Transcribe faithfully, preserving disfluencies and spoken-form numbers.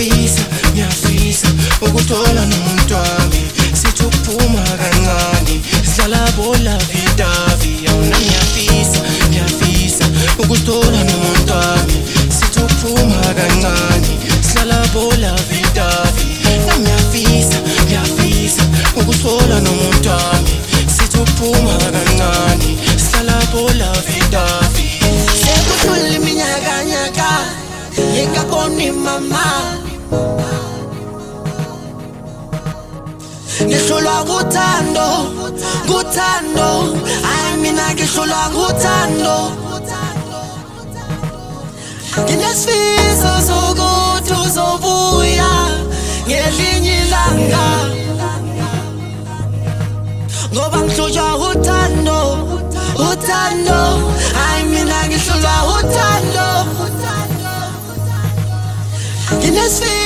ngiyafisa ngiyafisa ukuthola nomuntu wami sithi ukuphuma kancane sidlala bola vidavi yona ngiyafisa ngiyafisa ukuthola nomuntu wami sithi ukuphuma kancane sidlala bola vidavi ngiyafisa ngiyafisa ukuthola nomuntu wami sithi ukuphuma kancane sidlala bola vidavi sekudlula iminyaka nyaka yekakoni mama ngihlolwa kuthando kuthando ay mina ngihlolwa kuthando nginesifiso sokuthi uzobuya ngelinye ilanga ngoba ngihlolwa uthando uthando ay mina ngihlolwa uthando nginesifiso